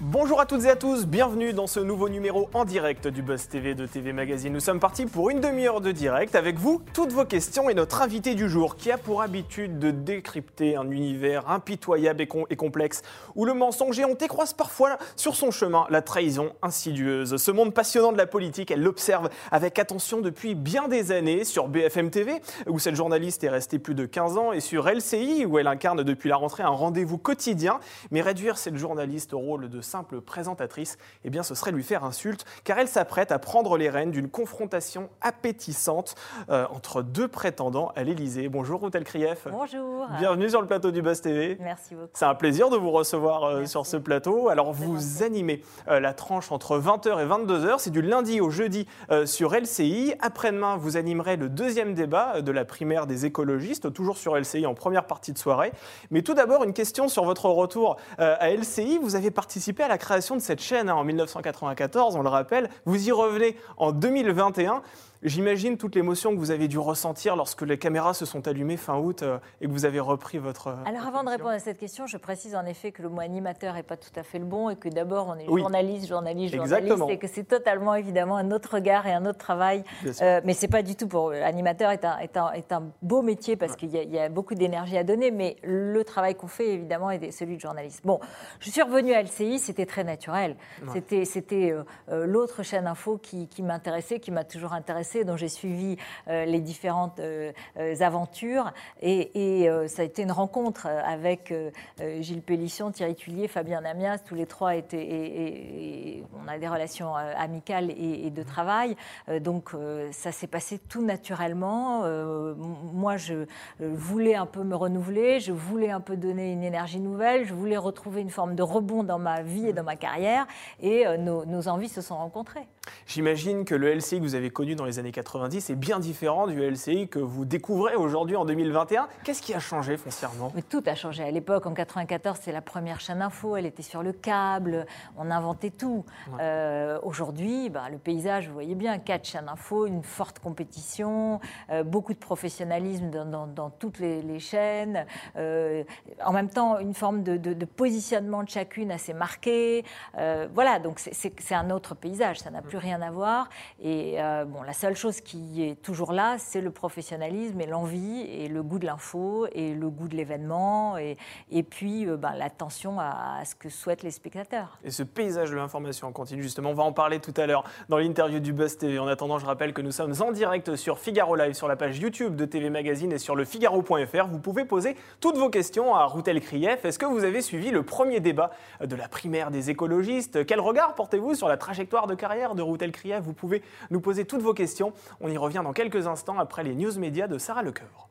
Bonjour à toutes et à tous, bienvenue dans ce nouveau numéro en direct du Buzz TV de TV Magazine. Nous sommes partis pour une demi-heure de direct avec vous, toutes vos questions et notre invité du jour qui a pour habitude de décrypter un univers impitoyable et complexe où le mensonge éhonté croise parfois sur son chemin la trahison insidieuse. Ce monde passionnant de la politique, elle l'observe avec attention depuis bien des années sur BFM TV où cette journaliste est restée plus de 15 ans et sur LCI où elle incarne depuis la rentrée un rendez-vous quotidien. Mais réduire cette journaliste au rôle de simple présentatrice, eh bien ce serait lui faire insulte, car elle s'apprête à prendre les rênes d'une confrontation appétissante entre deux prétendants à l'Élysée. Bonjour Ruth Elkrief. Bonjour. Bienvenue sur le plateau du Buzz TV. Merci beaucoup. C'est un plaisir de vous recevoir sur ce plateau. Alors vous animez la tranche entre 20h et 22h, c'est du lundi au jeudi sur LCI. Après-demain, vous animerez le deuxième débat de la primaire des écologistes, toujours sur LCI en première partie de soirée. Mais tout d'abord, une question sur votre retour à LCI. Vous avez participé à la création de cette chaîne en 1994, on le rappelle. Vous y revenez en 2021. J'imagine toute l'émotion que vous avez dû ressentir lorsque les caméras se sont allumées fin août et que vous avez repris votre... Alors avant de répondre à cette question, je précise en effet que le mot animateur n'est pas tout à fait le bon et que d'abord on est journaliste et que c'est totalement évidemment un autre regard et un autre travail. Mais c'est pas du tout pour... Animateur est un beau métier parce qu'il y a beaucoup d'énergie à donner, mais le travail qu'on fait évidemment est celui de journaliste. Bon, je suis revenue à LCI, c'était très naturel. C'était l'autre chaîne info qui m'intéressait, qui m'a toujours intéressée, dont j'ai suivi les différentes aventures et ça a été une rencontre avec Gilles Pélissian, Thierry Tulier, Fabien Namias, tous les trois on a des relations amicales et de travail, donc ça s'est passé tout naturellement. Moi je voulais un peu me renouveler, je voulais un peu donner une énergie nouvelle, je voulais retrouver une forme de rebond dans ma vie et dans ma carrière et nos envies se sont rencontrées. J'imagine que le LCI que vous avez connu dans les années 90 est bien différent du LCI que vous découvrez aujourd'hui en 2021. Qu'est-ce qui a changé foncièrement ? Mais tout a changé. À l'époque, en 94, c'est la première chaîne info, elle était sur le câble, on inventait tout. Aujourd'hui, le paysage, vous voyez bien, 4 chaînes info, une forte compétition, beaucoup de professionnalisme dans toutes les chaînes. En même temps, une forme de positionnement de chacune assez marqué. Voilà, donc c'est un autre paysage, ça n'a plus rien à voir. Et la seule chose qui est toujours là, c'est le professionnalisme et l'envie et le goût de l'info et le goût de l'événement et puis l'attention à ce que souhaitent les spectateurs. Et ce paysage de l'information continue, justement, on va en parler tout à l'heure dans l'interview du Buzz TV. En attendant, je rappelle que nous sommes en direct sur Figaro Live, sur la page YouTube de TV Magazine et sur le Figaro.fr. Vous pouvez poser toutes vos questions à Ruth Elkrief. Est-ce que vous avez suivi le premier débat de la primaire des écologistes ? Quel regard portez-vous sur la trajectoire de carrière de Ruth Elkrief ? Vous pouvez nous poser toutes vos questions. On y revient dans quelques instants après les news médias de Sarah Lecoeur.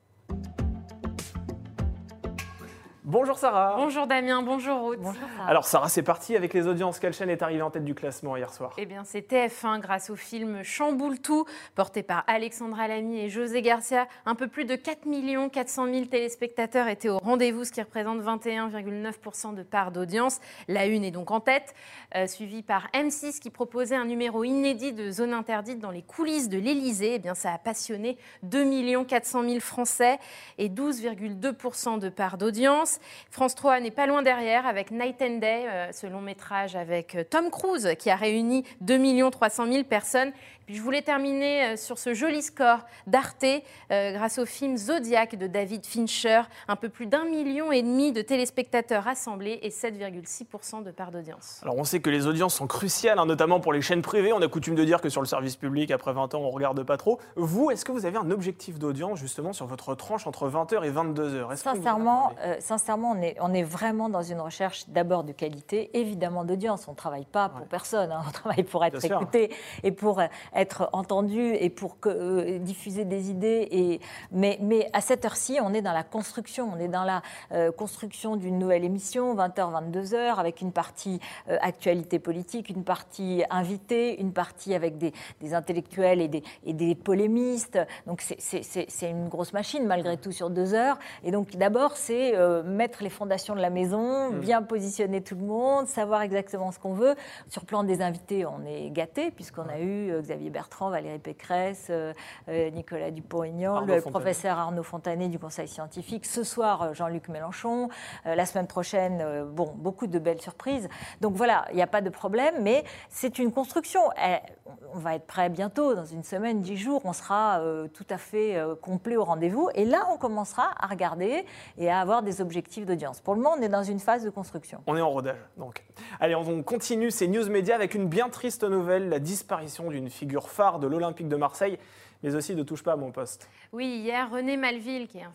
Bonjour Sarah. Bonjour Damien, bonjour Ruth. Bonjour Sarah. Alors Sarah, c'est parti avec les audiences. Quelle chaîne est arrivée en tête du classement hier soir ? Eh bien, c'est TF1 grâce au film Chamboule tout, porté par Alexandra Lamy et José Garcia. Un peu plus de 4 400 000 téléspectateurs étaient au rendez-vous, ce qui représente 21,9% de part d'audience. La Une est donc en tête, suivie par M6 qui proposait un numéro inédit de Zone interdite dans les coulisses de l'Élysée. Eh bien, ça a passionné 2 400 000 Français et 12,2% de part d'audience. France 3 n'est pas loin derrière avec Night and Day, ce long métrage avec Tom Cruise qui a réuni 2 300 000 personnes. Puis je voulais terminer sur ce joli score d'Arte grâce au film Zodiac de David Fincher. Un peu plus d'1,5 million de téléspectateurs rassemblés et 7,6% de part d'audience. Alors on sait que les audiences sont cruciales, notamment pour les chaînes privées. On a coutume de dire que sur le service public, après 20 ans, on ne regarde pas trop. Vous, est-ce que vous avez un objectif d'audience justement sur votre tranche entre 20h et 22h ? Sincèrement, on est vraiment dans une recherche d'abord de qualité, évidemment d'audience. On ne travaille pas pour personne, on travaille pour être écouté et pour être entendu et pour diffuser des idées. Mais à cette heure-ci, on est dans la construction. On est dans la construction d'une nouvelle émission, 20h, 22h, avec une partie actualité politique, une partie invitée, une partie avec des intellectuels et des polémistes. Donc c'est une grosse machine, malgré tout, sur 2 heures. Et donc d'abord, c'est mettre les fondations de la maison, bien positionner tout le monde, savoir exactement ce qu'on veut. Sur le plan des invités, on est gâtés puisqu'on a eu Xavier Bertrand, Valérie Pécresse, Nicolas Dupont-Aignan, le professeur Arnaud Fontanet du Conseil scientifique. Ce soir, Jean-Luc Mélenchon. La semaine prochaine, beaucoup de belles surprises. Donc voilà, il n'y a pas de problème, mais c'est une construction. On va être prêt bientôt, dans une semaine, 10 jours, on sera tout à fait complet au rendez-vous. Et là, on commencera à regarder et à avoir des objectifs d'audience. Pour le moment, on est dans une phase de construction. On est en rodage, donc. Allez, on continue ces news médias avec une bien triste nouvelle, la disparition d'une figure phare de l'Olympique de Marseille, mais aussi de Touche pas à mon poste. Oui, hier, René Malville, qui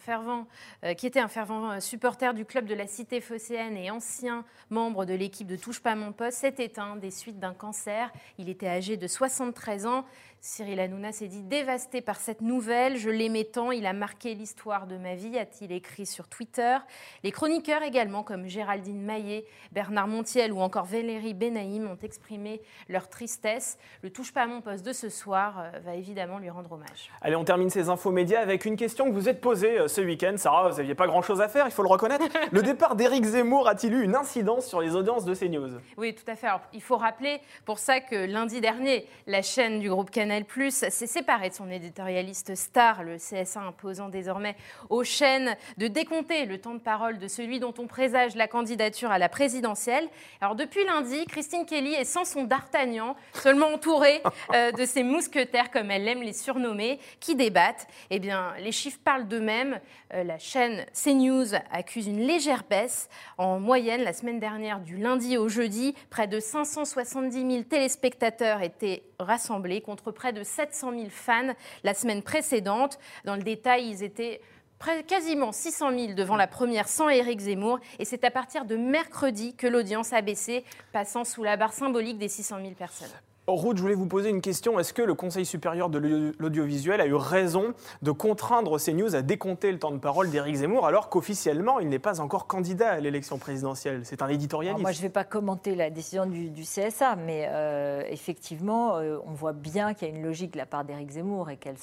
était un fervent supporter du club de la Cité phocéenne et ancien membre de l'équipe de Touche pas à mon poste, s'est éteint des suites d'un cancer. Il était âgé de 73 ans. Cyril Hanouna s'est dit dévasté par cette nouvelle. Je l'aimais tant, il a marqué l'histoire de ma vie, a-t-il écrit sur Twitter. Les chroniqueurs également, comme Géraldine Maillet, Bernard Montiel ou encore Valérie Benaïm, ont exprimé leur tristesse. Le Touche pas à mon poste de ce soir va évidemment lui rendre hommage. Allez, on termine ces infos médias avec une question que vous êtes posée ce week-end. Sarah, vous n'aviez pas grand-chose à faire, il faut le reconnaître. Le départ d'Éric Zemmour a-t-il eu une incidence sur les audiences de CNews ? Oui, tout à fait. Alors, il faut rappeler pour ça que lundi dernier, la chaîne du groupe Canal+ s'est séparée de son éditorialiste star, le CSA imposant désormais aux chaînes de décompter le temps de parole de celui dont on présage la candidature à la présidentielle. Alors depuis lundi, Christine Kelly est sans son d'Artagnan, seulement entourée de ses mousquetaires, comme elle aime les surnommer, qui débattent. Eh bien, les chiffres parlent d'eux-mêmes. La chaîne CNews accuse une légère baisse. En moyenne, la semaine dernière, du lundi au jeudi, près de 570 000 téléspectateurs étaient rassemblés contre près de 700 000 fans la semaine précédente. Dans le détail, ils étaient quasiment 600 000 devant la première sans Éric Zemmour. Et c'est à partir de mercredi que l'audience a baissé, passant sous la barre symbolique des 600 000 personnes. Ruth, je voulais vous poser une question. Est-ce que le Conseil supérieur de l'audiovisuel a eu raison de contraindre CNews à décompter le temps de parole d'Éric Zemmour alors qu'officiellement, il n'est pas encore candidat à l'élection présidentielle ? C'est un éditorialiste. Alors moi, je ne vais pas commenter la décision du CSA, mais effectivement, on voit bien qu'il y a une logique de la part d'Éric Zemmour et qu'elle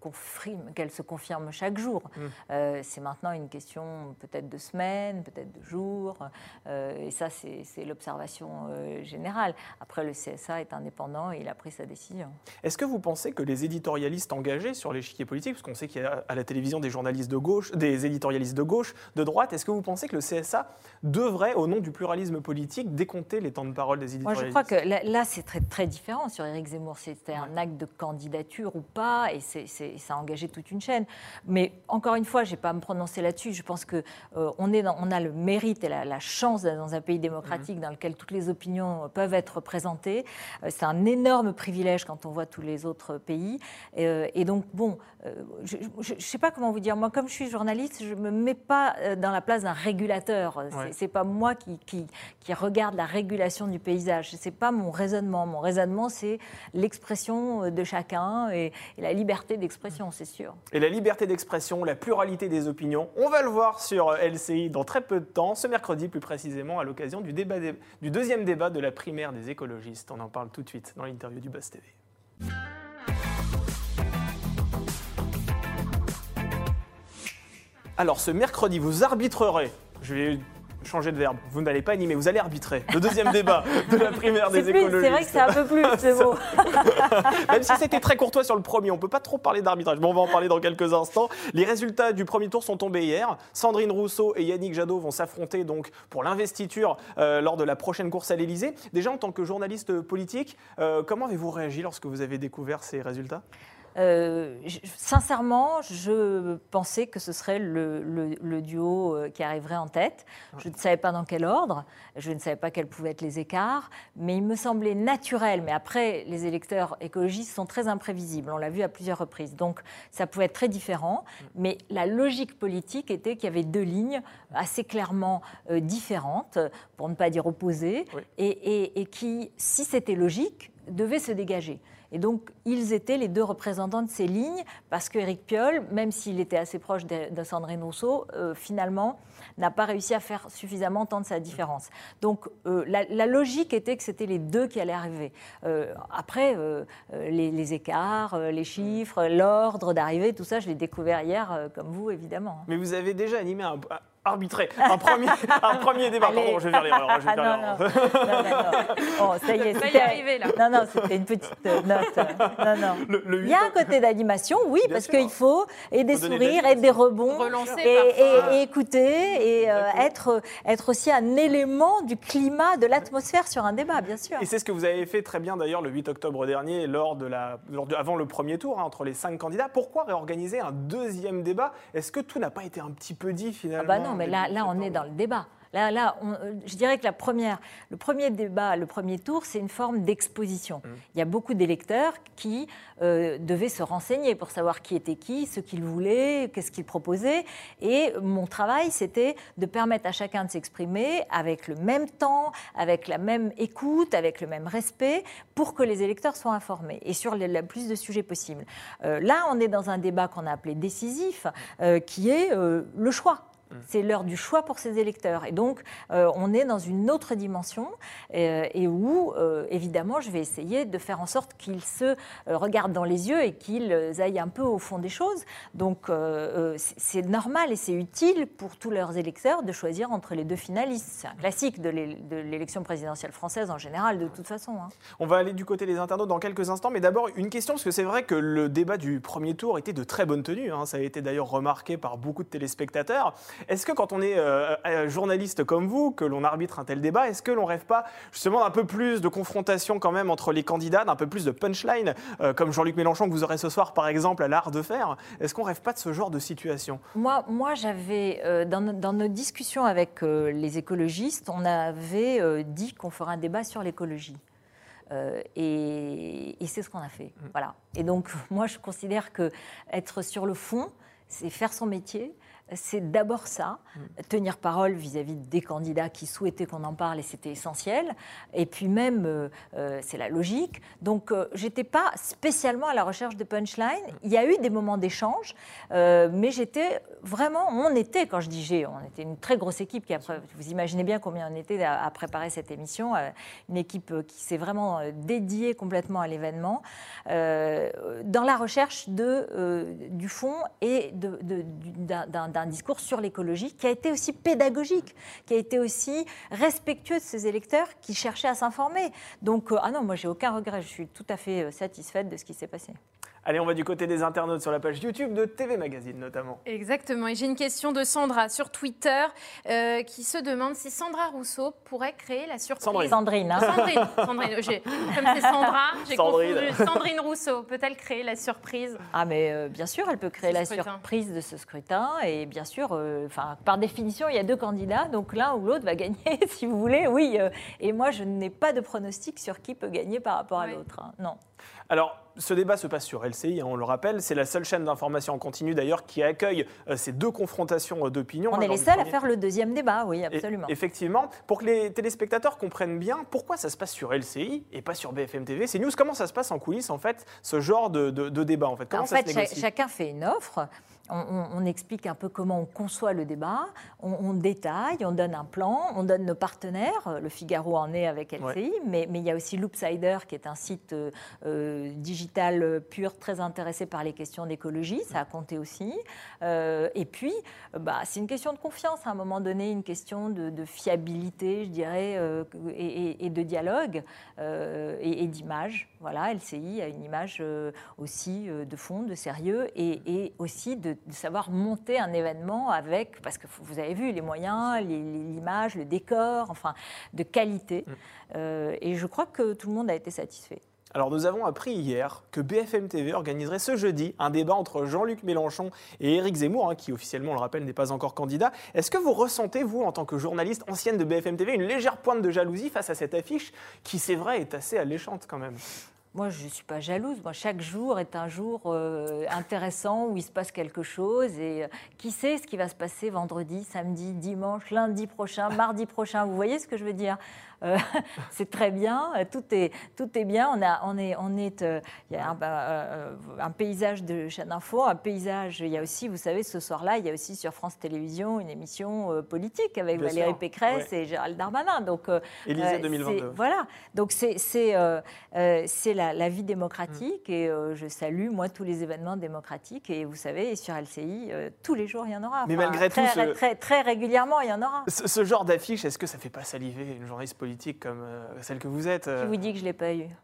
se confirme chaque jour. C'est maintenant une question peut-être de semaines, peut-être de jours. Et ça, c'est l'observation générale. Après, le CSA est indépendant et il a pris sa décision. Est-ce que vous pensez que les éditorialistes engagés sur l'échiquier politique, parce qu'on sait qu'il y a à la télévision des journalistes de gauche, des éditorialistes de gauche, de droite, est-ce que vous pensez que le CSA devrait, au nom du pluralisme politique, décompter les temps de parole des éditorialistes ? Moi, je crois que là, c'est très, très différent sur Éric Zemmour. C'était un acte de candidature ou pas, et ça a engagé toute une chaîne. Mais encore une fois, je n'ai pas à me prononcer là-dessus. Je pense qu'on a le mérite et la chance d'être dans un pays démocratique dans lequel toutes les opinions peuvent être représentées. C'est un énorme privilège quand on voit tous les autres pays. Et donc, bon, je ne sais pas comment vous dire. Moi, comme je suis journaliste, je ne me mets pas dans la place d'un régulateur. Ce n'est pas moi qui regarde la régulation du paysage. Ce n'est pas mon raisonnement. Mon raisonnement, c'est l'expression de chacun et la liberté d'expression. C'est sûr. Et la liberté d'expression, la pluralité des opinions, on va le voir sur LCI dans très peu de temps, ce mercredi plus précisément, à l'occasion du deuxième débat de la primaire des écologistes. On en parle tout de suite dans l'interview du Buzz TV. Alors ce mercredi, vous arbitrerez, je vais changer de verbe, vous n'allez pas animer, vous allez arbitrer le deuxième débat de la primaire des écologistes. C'est vrai que c'est un peu plus, c'est beau. Même si c'était très courtois sur le premier, on ne peut pas trop parler d'arbitrage, mais on va en parler dans quelques instants. Les résultats du premier tour sont tombés hier. Sandrine Rousseau et Yannick Jadot vont s'affronter donc pour l'investiture lors de la prochaine course à l'Élysée. Déjà, en tant que journaliste politique, comment avez-vous réagi lorsque vous avez découvert ces résultats ? Sincèrement, je pensais que ce serait le duo qui arriverait en tête. Je ne savais pas dans quel ordre, je ne savais pas quels pouvaient être les écarts, mais il me semblait naturel. Mais après, les électeurs écologistes sont très imprévisibles, on l'a vu à plusieurs reprises. Donc, ça pouvait être très différent, mais la logique politique était qu'il y avait deux lignes assez clairement différentes, pour ne pas dire opposées, et qui, si c'était logique, devaient se dégager. Et donc, ils étaient les deux représentants de ces lignes, parce qu'Éric Piolle, même s'il était assez proche de Sandrine Rousseau, finalement, n'a pas réussi à faire suffisamment entendre sa différence. Donc, la logique était que c'était les deux qui allaient arriver. Après, les écarts, les chiffres, l'ordre d'arrivée, tout ça, je l'ai découvert hier, comme vous, évidemment. Mais vous avez déjà animé arbitrer un premier débat. Pardon, je vais vers l'erreur. Non. Ça y est, c'était arrivé là. Non, c'était une petite note. Non. Il y a un côté d'animation, oui, bien parce qu'il faut et des sourires et des rebonds, et écouter et être aussi un élément du climat, de l'atmosphère sur un débat, bien sûr. Et c'est ce que vous avez fait très bien d'ailleurs le 8 octobre dernier, avant le premier tour, entre les 5 candidats. Pourquoi réorganiser un deuxième débat? Est-ce que tout n'a pas été un petit peu dit finalement? Non, mais là on est dans le débat. Là, je dirais que le premier débat, le premier tour, c'est une forme d'exposition. Il y a beaucoup d'électeurs qui devaient se renseigner pour savoir qui était qui, ce qu'ils voulaient, qu'est-ce qu'ils proposaient. Et mon travail, c'était de permettre à chacun de s'exprimer avec le même temps, avec la même écoute, avec le même respect, pour que les électeurs soient informés et sur le plus de sujets possibles. Là, on est dans un débat qu'on a appelé décisif, qui est le choix. C'est l'heure du choix pour ces électeurs. Et donc, on est dans une autre dimension et où, évidemment, je vais essayer de faire en sorte qu'ils se regardent dans les yeux et qu'ils aillent un peu au fond des choses. Donc, c'est normal et c'est utile pour tous leurs électeurs de choisir entre les deux finalistes. C'est un classique de l'élection présidentielle française en général, de toute façon. On va aller du côté des internautes dans quelques instants. Mais d'abord, une question, parce que c'est vrai que le débat du premier tour était de très bonne tenue. Ça a été d'ailleurs remarqué par beaucoup de téléspectateurs. Est-ce que quand on est journaliste comme vous, que l'on arbitre un tel débat, est-ce que l'on rêve pas justement d'un peu plus de confrontation quand même entre les candidats, d'un peu plus de punchline, comme Jean-Luc Mélenchon que vous aurez ce soir par exemple à l'Art de Faire? Est-ce qu'on rêve pas de ce genre de situation? Moi j'avais, dans nos discussions avec les écologistes, on avait dit qu'on ferait un débat sur l'écologie. Et c'est ce qu'on a fait. Voilà. Et donc, moi, je considère qu'être sur le fond, c'est faire son métier. C'est d'abord ça, tenir parole vis-à-vis des candidats qui souhaitaient qu'on en parle et c'était essentiel. Et puis même, c'est la logique. Donc, je n'étais pas spécialement à la recherche de punchline. Il y a eu des moments d'échange, mais j'étais vraiment, on était une très grosse équipe. Vous imaginez bien combien on était à préparer cette émission. Une équipe qui s'est vraiment dédiée complètement à l'événement, dans la recherche du fond et d'un discours sur l'écologie qui a été aussi pédagogique, qui a été aussi respectueux de ses électeurs qui cherchaient à s'informer. Donc, non, moi, j'ai aucun regret. Je suis tout à fait satisfaite de ce qui s'est passé. Allez, on va du côté des internautes sur la page YouTube de TV Magazine notamment. Exactement. Et j'ai une question de Sandra sur Twitter qui se demande si Sandra Rousseau pourrait créer la surprise. Sandrine. Comme c'est Sandra, j'ai confondu. Sandrine Rousseau, peut-elle créer la surprise? Ah, mais bien sûr, elle peut créer la surprise de ce scrutin. Et bien sûr, par définition, il y a deux candidats. Donc l'un ou l'autre va gagner, si vous voulez. Oui. Et moi, je n'ai pas de pronostic sur qui peut gagner par rapport à l'autre. Non. Alors, ce débat se passe sur LCI, on le rappelle. C'est la seule chaîne d'information en continu, d'ailleurs, qui accueille ces deux confrontations d'opinion. On est les seuls à faire le deuxième débat, oui, absolument. Effectivement. Pour que les téléspectateurs comprennent bien pourquoi ça se passe sur LCI et pas sur BFM TV, CNews, comment ça se passe en coulisses, en fait, ce genre de débat, en fait? Comment ça se négocie? Chacun fait une offre. On explique un peu comment on conçoit le débat, on détaille, on donne un plan, on donne nos partenaires. Le Figaro en est avec LCI, mais il y a aussi Loopsider qui est un site digital pur très intéressé par les questions d'écologie, ça a compté aussi. Et puis, c'est une question de confiance à un moment donné, une question de fiabilité, je dirais, et de dialogue et d'image. Voilà, LCI a une image aussi de fond, de sérieux et aussi de savoir monter un événement avec, parce que vous avez vu les moyens, l'image, le décor, enfin, de qualité. Et je crois que tout le monde a été satisfait. Alors nous avons appris hier que BFM TV organiserait ce jeudi un débat entre Jean-Luc Mélenchon et Éric Zemmour, qui officiellement, on le rappelle, n'est pas encore candidat. Est-ce que vous ressentez, vous, en tant que journaliste ancienne de BFM TV, une légère pointe de jalousie face à cette affiche qui, c'est vrai, est assez alléchante quand même? Moi, je ne suis pas jalouse. Moi, chaque jour est un jour intéressant où il se passe quelque chose. Et qui sait ce qui va se passer vendredi, samedi, dimanche, lundi prochain, mardi prochain? Vous voyez ce que je veux dire? C'est très bien, tout est bien. Il y a un paysage de chaîne info, un paysage. Il y a aussi, vous savez, ce soir-là, il y a aussi sur France Télévisions une émission politique avec Valérie Pécresse et Gérald Darmanin. Donc, Élysée 2022. Voilà. Donc c'est la vie démocratique et je salue, moi, tous les événements démocratiques. Et vous savez, sur LCI, tous les jours, il y en aura. Mais malgré tout, très régulièrement, il y en aura. Ce genre d'affiche, est-ce que ça ne fait pas saliver une journaliste politique comme celle que vous êtes Qui vous dit que je ne l'ai pas eu?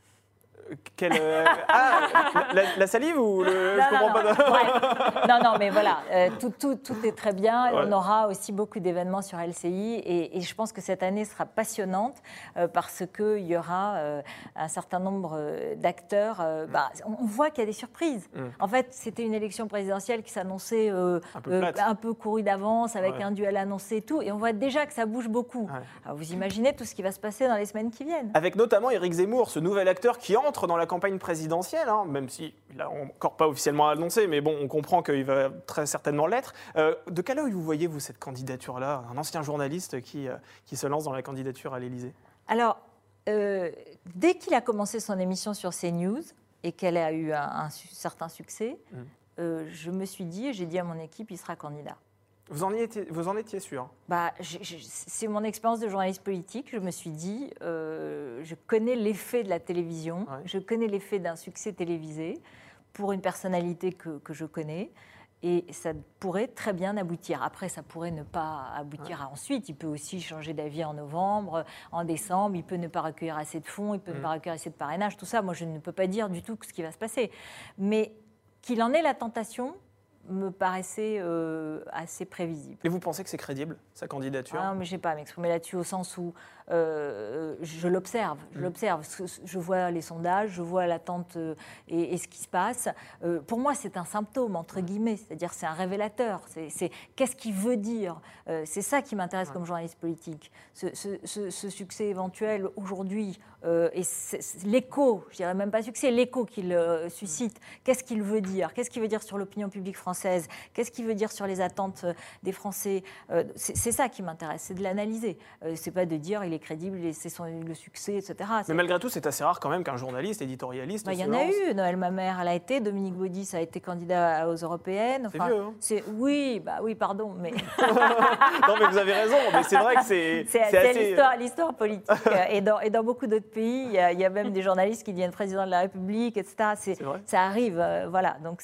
La salive ou je comprends pas. Non, mais voilà, tout est très bien. Ouais. On aura aussi beaucoup d'événements sur LCI et je pense que cette année sera passionnante parce qu'il y aura un certain nombre d'acteurs. On voit qu'il y a des surprises. En fait, c'était une élection présidentielle qui s'annonçait un peu courue d'avance avec un duel annoncé et tout. Et on voit déjà que ça bouge beaucoup. Ouais. Alors, vous imaginez tout ce qui va se passer dans les semaines qui viennent. Avec notamment Éric Zemmour, ce nouvel acteur qui entre dans la campagne présidentielle, même s'il n'a encore pas officiellement annoncé, mais bon, on comprend qu'il va très certainement l'être. De quel œil vous voyez, vous, cette candidature-là, un ancien journaliste qui se lance dans la candidature à l'Élysée? Alors, dès qu'il a commencé son émission sur CNews et qu'elle a eu un certain succès, je me suis dit, et j'ai dit à mon équipe, il sera candidat. Vous en étiez sûr? C'est mon expérience de journaliste politique. Je me suis dit, je connais l'effet de la télévision, je connais l'effet d'un succès télévisé pour une personnalité que je connais. Et ça pourrait très bien aboutir. Après, ça pourrait ne pas aboutir ensuite. Il peut aussi changer d'avis en novembre, en décembre. Il peut ne pas recueillir assez de fonds, il peut ne pas recueillir assez de parrainage. Tout ça, moi, je ne peux pas dire du tout ce qui va se passer. Mais qu'il en ait la tentation me paraissait assez prévisible. Et vous pensez que c'est crédible, sa candidature? Non, mais je n'ai pas à m'exprimer là-dessus au sens où je l'observe. Je vois les sondages, je vois l'attente et ce qui se passe. Pour moi, c'est un symptôme, entre guillemets, c'est-à-dire c'est un révélateur. C'est qu'est-ce qu'il veut dire? C'est ça qui m'intéresse comme journaliste politique. Ce succès éventuel aujourd'hui, et l'écho, je dirais même pas succès, l'écho qu'il suscite, qu'est-ce qu'il veut dire? Qu'est-ce qu'il veut dire sur l'opinion publique française? Qu'est-ce qu'il veut dire sur les attentes des Français? C'est ça qui m'intéresse, c'est de l'analyser. C'est pas de dire il est crédible, c'est le succès, etc. Mais malgré tout, c'est assez rare quand même qu'un journaliste, éditorialiste il y en a eu. Noël Mamère, elle a été. Dominique Baudis a été candidat aux Européennes. C'est vieux, hein? Oui, pardon. Mais... non, mais vous avez raison. Mais c'est vrai que c'est assez... l'histoire politique. Et dans beaucoup d'autres pays, il y a même des journalistes qui deviennent président de la République, etc. Ça arrive. Voilà. Donc,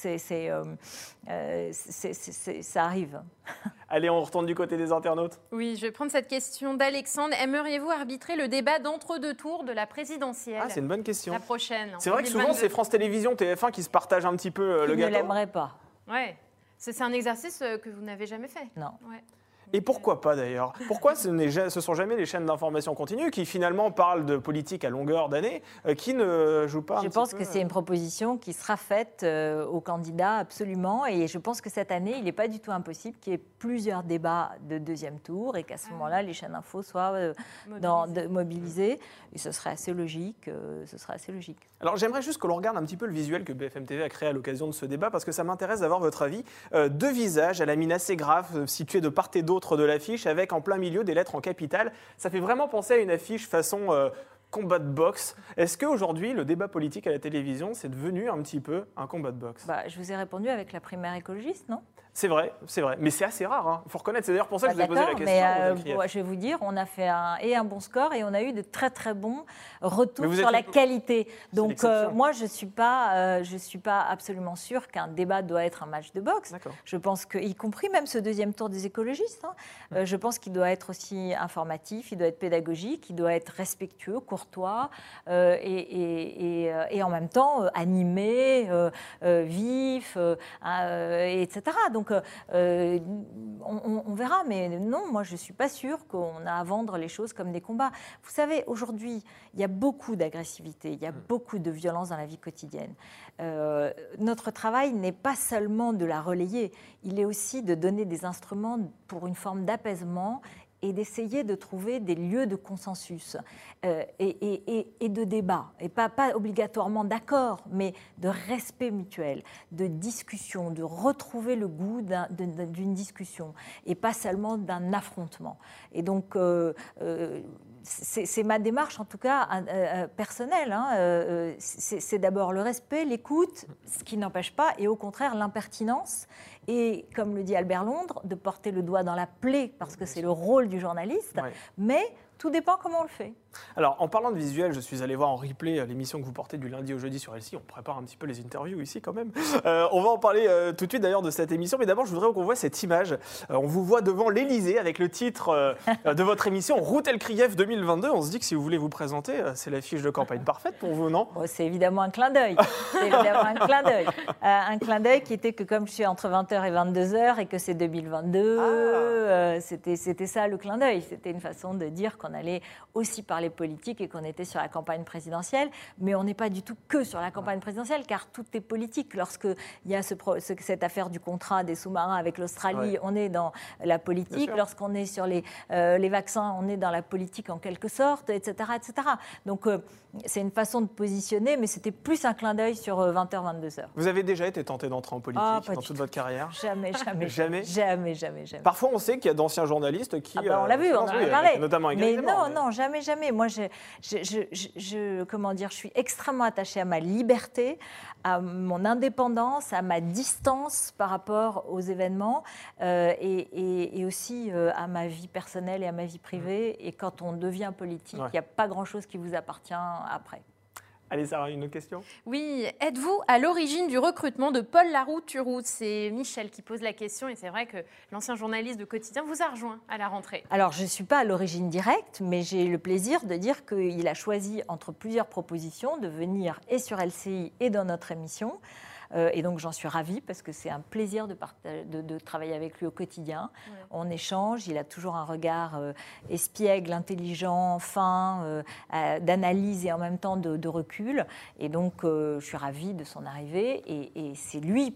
ça arrive. Allez, on retourne du côté des internautes. Oui, je vais prendre cette question d'Alexandre. Aimeriez-vous arbitrer le débat d'entre-deux tours de la présidentielle? C'est une bonne question. La prochaine. C'est vrai que souvent, c'est France Télévisions, TF1 qui se partagent un petit peu le gâteau. Je ne l'aimerais pas. Ouais. C'est un exercice que vous n'avez jamais fait. Non. Ouais. Et pourquoi pas d'ailleurs? Pourquoi ce sont jamais les chaînes d'information continue qui finalement parlent de politique à longueur d'année, qui ne jouent pas un petit peu? Je pense que c'est une proposition qui sera faite aux candidats absolument, et je pense que cette année, il n'est pas du tout impossible qu'il y ait plusieurs débats de deuxième tour et qu'à ce moment-là, les chaînes info soient mobilisées. Et ce serait assez logique. Alors j'aimerais juste que l'on regarde un petit peu le visuel que BFM TV a créé à l'occasion de ce débat, parce que ça m'intéresse d'avoir votre avis. Deux visages à la mine assez grave, situés de part et d'autre de l'affiche, avec en plein milieu des lettres en capitales. Ça fait vraiment penser à une affiche façon combat de boxe. Est-ce qu'aujourd'hui, le débat politique à la télévision, c'est devenu un petit peu un combat de boxe? Je vous ai répondu avec la primaire écologiste, non? C'est vrai. Mais c'est assez rare, il faut reconnaître. C'est d'ailleurs pour ça que je vous ai posé la question. Mais je vais vous dire, on a fait un bon score et on a eu de très très bons retours sur la qualité. Donc moi, je suis pas absolument sûre qu'un débat doit être un match de boxe. Je pense que, y compris même ce deuxième tour des écologistes, je pense qu'il doit être aussi informatif, il doit être pédagogique, il doit être respectueux, courtois et en même temps animé, vif, etc. Donc, on verra, mais non, moi, je ne suis pas sûre qu'on a à vendre les choses comme des combats. Vous savez, aujourd'hui, il y a beaucoup d'agressivité, il y a beaucoup de violence dans la vie quotidienne. Notre travail n'est pas seulement de la relayer, il est aussi de donner des instruments pour une forme d'apaisement et d'essayer de trouver des lieux de consensus et de débat, et pas obligatoirement d'accord, mais de respect mutuel, de discussion, de retrouver le goût d'une discussion, et pas seulement d'un affrontement. Et donc, c'est ma démarche, en tout cas, personnelle. C'est d'abord le respect, l'écoute, ce qui n'empêche pas, et au contraire, l'impertinence. Et, comme le dit Albert Londres, de porter le doigt dans la plaie, parce que c'est le rôle du journaliste. Mais tout dépend comment on le fait. Alors, en parlant de visuel, je suis allé voir en replay l'émission que vous portez du lundi au jeudi sur LCI. On prépare un petit peu les interviews ici quand même. On va en parler tout de suite d'ailleurs de cette émission. Mais d'abord, je voudrais qu'on voit cette image. On vous voit devant l'Élysée avec le titre de votre émission « Route El Krief 2022 ». On se dit que si vous voulez vous présenter, c'est la fiche de campagne parfaite pour vous, non ? C'est évidemment un clin d'œil. C'est évidemment un clin d'œil. Un clin d'œil qui était que comme je suis entre 20h et 22h et que c'est 2022, c'était ça le clin d'œil. C'était une façon de dire qu'on allait aussi parler politique et qu'on était sur la campagne présidentielle, mais on n'est pas du tout que sur la campagne présidentielle, car tout est politique. Lorsqu'il y a cette affaire du contrat des sous-marins avec l'Australie, on est dans la politique. Lorsqu'on est sur les vaccins, on est dans la politique en quelque sorte, etc. etc. Donc c'est une façon de positionner, mais c'était plus un clin d'œil sur 20h, 22h. Vous avez déjà été tenté d'entrer en politique dans toute votre carrière ? Jamais. Parfois, on sait qu'il y a d'anciens journalistes qui... on l'a vu, on en a parlé. Notamment mais non, jamais. Moi, comment dire, je suis extrêmement attachée à ma liberté, à mon indépendance, à ma distance par rapport aux événements et aussi à ma vie personnelle et à ma vie privée. Et quand on devient politique, il n'y a pas grand-chose qui vous appartient après. Allez, Sarah, une autre question ? Oui, êtes-vous à l'origine du recrutement de Paul Laroux-Turoux ? C'est Michel qui pose la question et c'est vrai que l'ancien journaliste de Quotidien vous a rejoint à la rentrée. Alors, je ne suis pas à l'origine directe, mais j'ai le plaisir de dire qu'il a choisi entre plusieurs propositions de venir et sur LCI et dans notre émission. Et donc, j'en suis ravie parce que c'est un plaisir de travailler avec lui au quotidien. Ouais. On échange, il a toujours un regard espiègle, intelligent, fin, d'analyse et en même temps de recul. Et donc, je suis ravie de son arrivée. Et c'est lui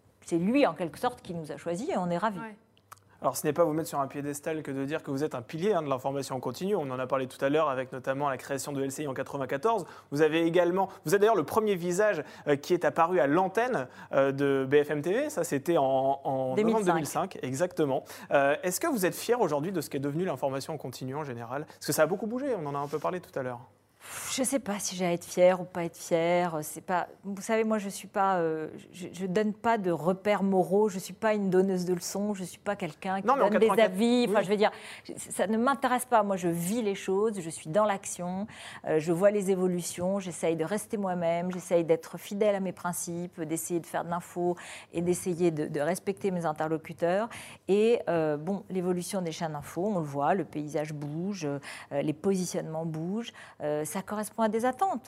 en quelque sorte qui nous a choisis et on est ravis. Ouais. Alors, ce n'est pas vous mettre sur un piédestal que de dire que vous êtes un pilier de l'information en continu. On en a parlé tout à l'heure avec notamment la création de LCI en 1994. Vous êtes d'ailleurs le premier visage qui est apparu à l'antenne de BFM TV. Ça, c'était en novembre 2005. Exactement. Est-ce que vous êtes fier aujourd'hui de ce qu'est devenu l'information en continu en général ? Parce que ça a beaucoup bougé, on en a un peu parlé tout à l'heure. Je ne sais pas si j'ai à être fière ou pas être fière. C'est pas, vous savez, moi, je suis pas, je donne pas de repères moraux. Je suis pas une donneuse de leçons. Je suis pas quelqu'un qui donne des avis. Enfin, je veux dire, ça ne m'intéresse pas. Moi, je vis les choses. Je suis dans l'action. Je vois les évolutions. J'essaye de rester moi-même. J'essaye d'être fidèle à mes principes, d'essayer de faire de l'info et d'essayer de respecter mes interlocuteurs. Et l'évolution des chaînes d'info, on le voit. Le paysage bouge. Les positionnements bougent. Ça correspond à des attentes.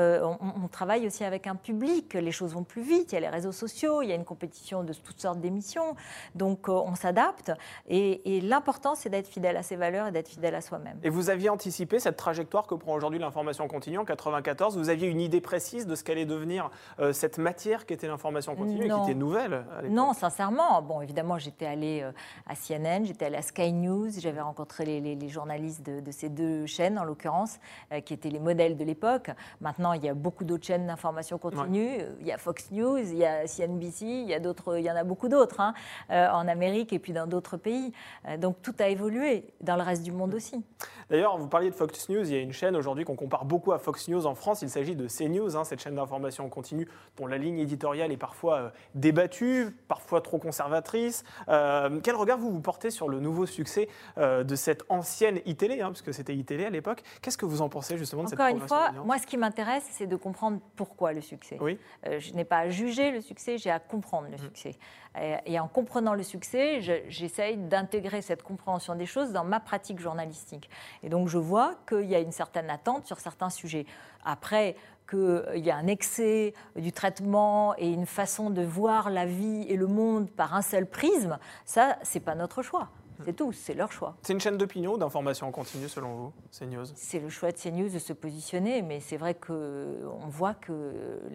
On travaille aussi avec un public, les choses vont plus vite, il y a les réseaux sociaux, il y a une compétition de toutes sortes d'émissions, donc on s'adapte. Et l'important, c'est d'être fidèle à ses valeurs et d'être fidèle à soi-même. Et vous aviez anticipé cette trajectoire que prend aujourd'hui l'information continue en 1994 ? Vous aviez une idée précise de ce qu'allait devenir cette matière qui était l'information continue et qui était nouvelle à l'époque ? Non, sincèrement. Bon, évidemment, j'étais allée à CNN, j'étais allée à Sky News, j'avais rencontré les journalistes de ces deux chaînes, en l'occurrence, qui étaient les modèles de l'époque. Maintenant, il y a beaucoup d'autres chaînes d'information continue. Ouais. Il y a Fox News, il y a CNBC, il y en a beaucoup d'autres en Amérique et puis dans d'autres pays. Donc tout a évolué dans le reste du monde aussi. D'ailleurs, vous parliez de Fox News. Il y a une chaîne aujourd'hui qu'on compare beaucoup à Fox News en France. Il s'agit de CNews, cette chaîne d'information continue dont la ligne éditoriale est parfois débattue, parfois trop conservatrice. Quel regard vous portez sur le nouveau succès de cette ancienne iTélé, puisque c'était iTélé à l'époque. Qu'est-ce que vous en pensez justement de cette progression ? Encore une fois, moi, ce qui m'intéresse, c'est de comprendre pourquoi le succès. Oui. Je n'ai pas à juger le succès, j'ai à comprendre le succès. Et en comprenant le succès, j'essaye d'intégrer cette compréhension des choses dans ma pratique journalistique. Et donc, je vois qu'il y a une certaine attente sur certains sujets. Après, qu'il y a un excès du traitement et une façon de voir la vie et le monde par un seul prisme, ça, ce n'est pas notre choix. C'est tout, c'est leur choix. C'est une chaîne d'opinion ou d'information en continu selon vous, CNews ? C'est le choix de CNews de se positionner, mais c'est vrai qu'on voit que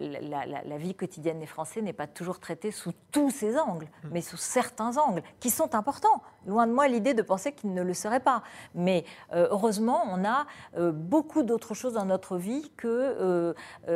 la vie quotidienne des Français n'est pas toujours traitée sous tous ses angles, mais sous certains angles, qui sont importants. Loin de moi l'idée de penser qu'ils ne le seraient pas. Mais heureusement, on a beaucoup d'autres choses dans notre vie que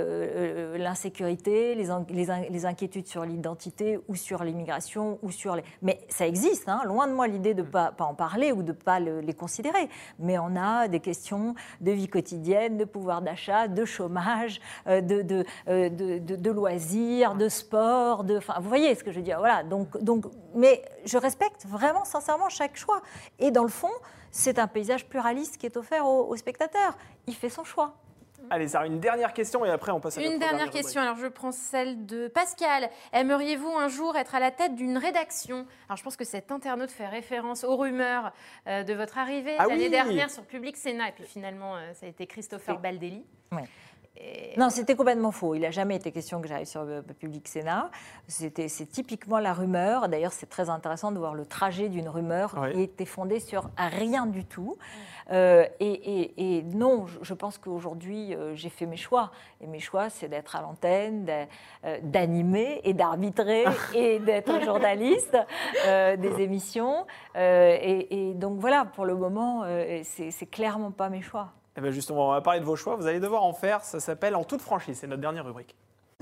l'insécurité, les inquiétudes sur l'identité ou sur l'immigration. Mais ça existe, loin de moi l'idée de pas en parler ou de ne pas les considérer. Mais on a des questions de vie quotidienne, de pouvoir d'achat, de chômage, de loisirs, de sport. Vous voyez ce que je veux dire. Voilà. Mais je respecte vraiment, sincèrement, chaque choix. Et dans le fond, c'est un paysage pluraliste qui est offert aux spectateurs. Il fait son choix. Allez, Sarah, une dernière question et après on passe à notre dernière question. Alors je prends celle de Pascal. Aimeriez-vous un jour être à la tête d'une rédaction? Alors je pense que cet internaute fait référence aux rumeurs de votre arrivée l'année dernière sur Public Sénat. Et puis finalement, ça a été Christopher Baldelli. Oui. Non, c'était complètement faux. Il n'a jamais été question que j'aille sur Public Sénat. C'est typiquement la rumeur. D'ailleurs, c'est très intéressant de voir le trajet d'une rumeur qui était fondée sur rien du tout. Et non, je pense qu'aujourd'hui, j'ai fait mes choix. Et mes choix, c'est d'être à l'antenne, d'animer et d'arbitrer et d'être journaliste des émissions. Et donc voilà, pour le moment, c'est clairement pas mes choix. Eh bien justement, on va parler de vos choix. Vous allez devoir en faire. Ça s'appelle En toute franchise. C'est notre dernière rubrique.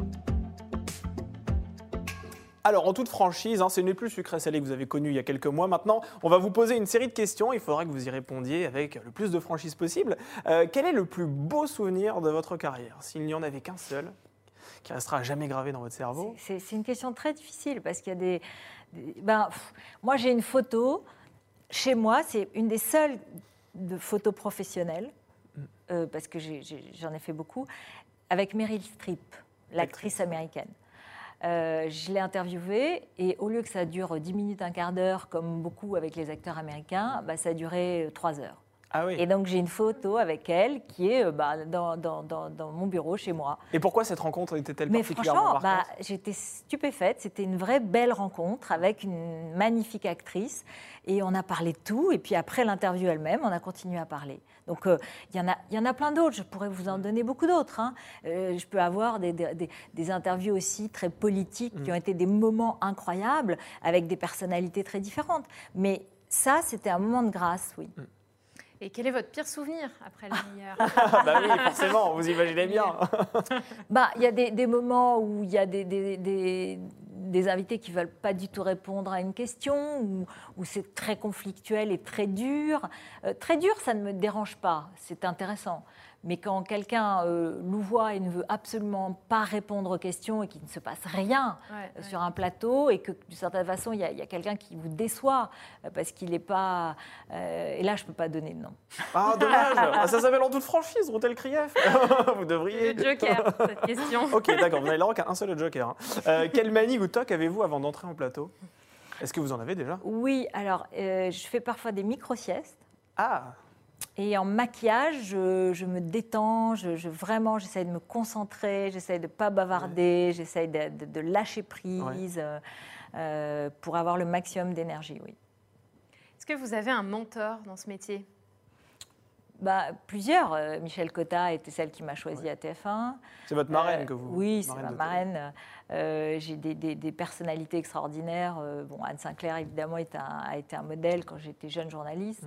Alors, en toute franchise, ce n'est plus sucré salé que vous avez connu il y a quelques mois. Maintenant, on va vous poser une série de questions. Il faudra que vous y répondiez avec le plus de franchise possible. Quel est le plus beau souvenir de votre carrière? S'il n'y en avait qu'un seul, qui restera jamais gravé dans votre cerveau. C'est une question très difficile parce qu'il y a moi, j'ai une photo chez moi. C'est une des seules photos professionnelles. Parce que j'en ai fait beaucoup, avec Meryl Streep, l'actrice américaine. Je l'ai interviewée et au lieu que ça dure 10 minutes, un quart d'heure, comme beaucoup avec les acteurs américains, ça a duré 3 heures. Ah oui. Et donc j'ai une photo avec elle qui est dans mon bureau chez moi. Et pourquoi cette rencontre était-elle particulièrement marquante? Franchement, j'étais stupéfaite. C'était une vraie belle rencontre avec une magnifique actrice. Et on a parlé de tout. Et puis après l'interview elle-même, on a continué à parler. Donc il y en a plein d'autres. Je pourrais vous en donner beaucoup d'autres. Je peux avoir des interviews aussi très politiques qui ont été des moments incroyables avec des personnalités très différentes. Mais ça, c'était un moment de grâce, oui. Et quel est votre pire souvenir après le meilleur? Bah oui, forcément, vous imaginez bien. Il y a des moments où il y a des invités qui ne veulent pas du tout répondre à une question, où c'est très conflictuel et très dur. Très dur, ça ne me dérange pas, c'est intéressant. Mais quand quelqu'un louvoie et ne veut absolument pas répondre aux questions et qu'il ne se passe rien sur un plateau et que d'une certaine façon, il y a quelqu'un qui vous déçoit parce qu'il n'est pas... et là, je ne peux pas donner de nom. Ah, dommage. Ça s'appelle En toute franchise, Routel Krief. Vous devriez... Le joker, cette question. Ok, d'accord, vous n'avez le droit qu'à un seul joker. Quelle manie ou toc avez-vous avant d'entrer en plateau? Est-ce que vous en avez déjà? Oui, alors, je fais parfois des micro-siestes. Ah. Et en maquillage, je me détends, vraiment, j'essaie de me concentrer, j'essaie de ne pas bavarder, j'essaie de lâcher prise pour avoir le maximum d'énergie, oui. Est-ce que vous avez un mentor dans ce métier? Plusieurs. Michel Cotta était celle qui m'a choisie à TF1. C'est votre marraine que vous... Oui, c'est ma marraine. J'ai des personnalités extraordinaires. Anne Sinclair, évidemment, a été un modèle quand j'étais jeune journaliste.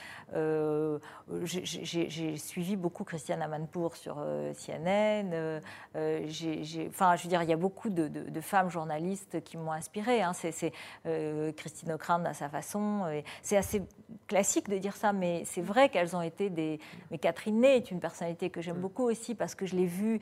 J'ai suivi beaucoup Christiane Amanpour sur CNN. Je veux dire, il y a beaucoup de femmes journalistes qui m'ont inspirée. C'est Christine Ockrent à sa façon. C'est assez classique de dire ça, mais c'est vrai qu'elles ont été Mais Catherine Ney est une personnalité que j'aime beaucoup aussi parce que je l'ai vue.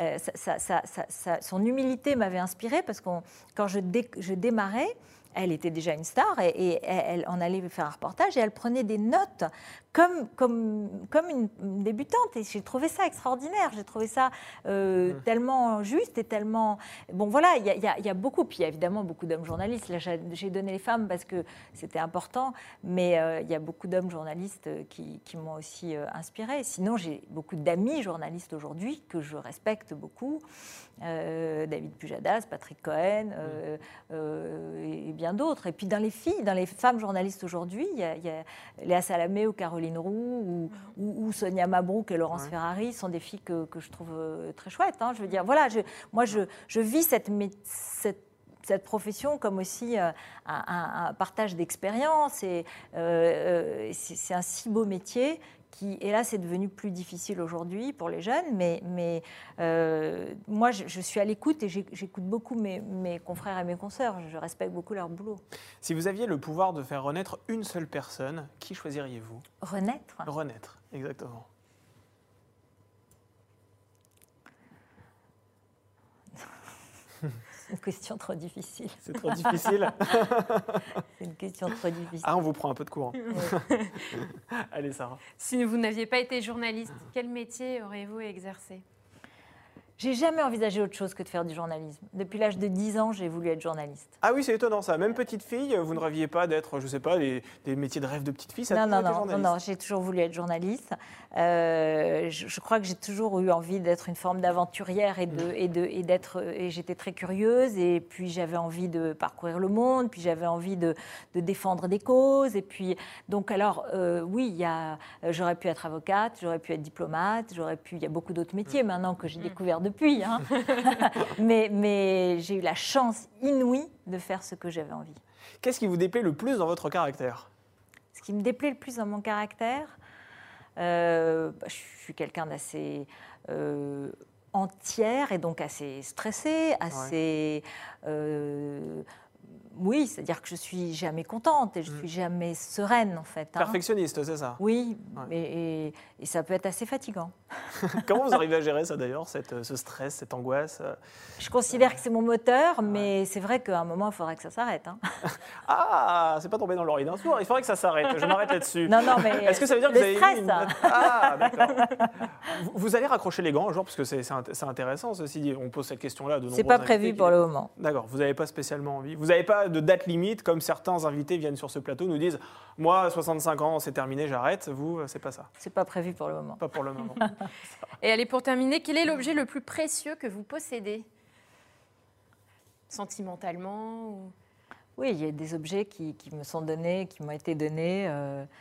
Son humilité m'avait inspirée parce que quand je démarrais, elle était déjà une star et on allait faire un reportage et elle prenait des notes comme une débutante et j'ai trouvé ça extraordinaire, j'ai trouvé ça tellement juste et tellement... Bon voilà, il y a beaucoup, puis il y a évidemment beaucoup d'hommes journalistes, là j'ai donné les femmes parce que c'était important, mais il y a beaucoup d'hommes journalistes qui m'ont aussi inspirée. Sinon j'ai beaucoup d'amis journalistes aujourd'hui que je respecte beaucoup, David Pujadas, Patrick Cohen et bien d'autres. Et puis dans les femmes journalistes aujourd'hui, il y a Léa Salamé ou Caroline Roux ou Sonia Mabrouk et Laurence Ferrari sont des filles que je trouve très chouettes. Je veux dire, voilà, moi je vis cette profession comme aussi un partage d'expérience et c'est un si beau métier Et là, c'est devenu plus difficile aujourd'hui pour les jeunes, mais moi, je suis à l'écoute et j'écoute beaucoup mes confrères et mes consoeurs. Je respecte beaucoup leur boulot. Si vous aviez le pouvoir de faire renaître une seule personne, qui choisiriez-vous? Renaître? Renaître, exactement. C'est une question trop difficile. C'est trop difficile. C'est une question trop difficile. Ah, on vous prend un peu de courant. Ouais. Allez, Sarah. Si vous n'aviez pas été journaliste, quel métier auriez-vous exercé? J'ai jamais envisagé autre chose que de faire du journalisme. Depuis l'âge de 10 ans, j'ai voulu être journaliste. Ah oui, c'est étonnant ça. Même petite fille, vous ne rêviez pas d'être, je ne sais pas, des métiers de rêve de petite fille, ça a toujours été journaliste. Non, j'ai toujours voulu être journaliste. Je crois que j'ai toujours eu envie d'être une forme d'aventurière et j'étais très curieuse. Et puis j'avais envie de parcourir le monde, puis j'avais envie de défendre des causes. Et puis donc alors oui, j'aurais pu être avocate, j'aurais pu être diplomate, il y a beaucoup d'autres métiers maintenant que j'ai découvert depuis. Hein. mais j'ai eu la chance inouïe de faire ce que j'avais envie. Qu'est-ce qui vous déplaît le plus dans votre caractère? Ce qui me déplaît le plus dans mon caractère, je suis quelqu'un d'assez entière et donc assez stressée, assez... oui, c'est-à-dire que je suis jamais contente et je suis jamais sereine en fait. Hein. Perfectionniste, c'est ça? Oui, et ça peut être assez fatigant. Comment vous arrivez à gérer ça d'ailleurs, ce stress, cette angoisse? Je considère que c'est mon moteur, mais c'est vrai qu'à un moment, il faudrait que ça s'arrête. Hein. Ah, c'est pas tombé dans l'oreille d'un sourd, il faudrait que ça s'arrête, je m'arrête là-dessus. Non, mais est-ce que ça veut dire que vous avez stress, Ah, d'accord. Vous allez raccrocher les gants un jour, parce que c'est intéressant, ceci dit, on pose cette question-là de nombreux invités. C'est pas prévu pour le moment. D'accord, vous n'avez pas spécialement envie. Vous n'avez pas de date limite, comme certains invités viennent sur ce plateau, nous disent « Moi, 65 ans, c'est terminé, j'arrête ». Vous, c'est pas ça? C'est pas prévu pour le moment. Pas pour le moment. Et allez, pour terminer, quel est l'objet le plus précieux que vous possédez? Sentimentalement ou... Oui, il y a des objets qui me sont donnés, qui m'ont été donnés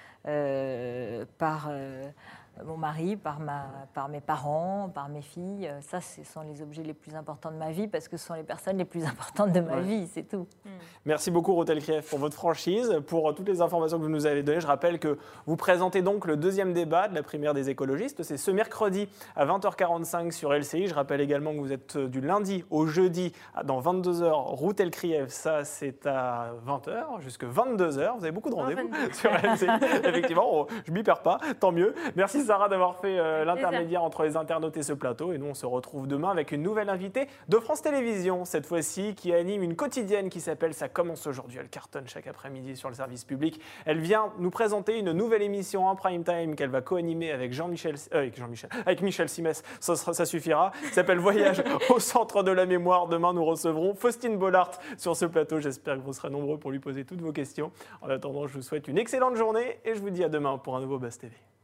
par mon mari, par mes parents, par mes filles. Ça, ce sont les objets les plus importants de ma vie parce que ce sont les personnes les plus importantes de ma vie, c'est tout. Merci beaucoup, Rotel Krief, pour votre franchise, pour toutes les informations que vous nous avez données. Je rappelle que vous présentez donc le deuxième débat de la primaire des écologistes. C'est ce mercredi à 20h45 sur LCI. Je rappelle également que vous êtes du lundi au jeudi dans 22h. Rotel Krief, ça c'est à 20h jusqu'à 22h. Vous avez beaucoup de rendez-vous sur LCI. Effectivement, je ne m'y perds pas, tant mieux. Merci Sarah d'avoir fait l'intermédiaire entre les internautes et ce plateau. Et nous, on se retrouve demain avec une nouvelle invitée de France Télévisions, cette fois-ci, qui anime une quotidienne qui s'appelle « Ça commence aujourd'hui ». Elle cartonne chaque après-midi sur le service public. Elle vient nous présenter une nouvelle émission en prime time qu'elle va co-animer avec avec Michel Simès. Ça suffira. Ça s'appelle « Voyage au centre de la mémoire ». Demain, nous recevrons Faustine Bollard sur ce plateau. J'espère que vous serez nombreux pour lui poser toutes vos questions. En attendant, je vous souhaite une excellente journée et je vous dis à demain pour un nouveau Buzz TV.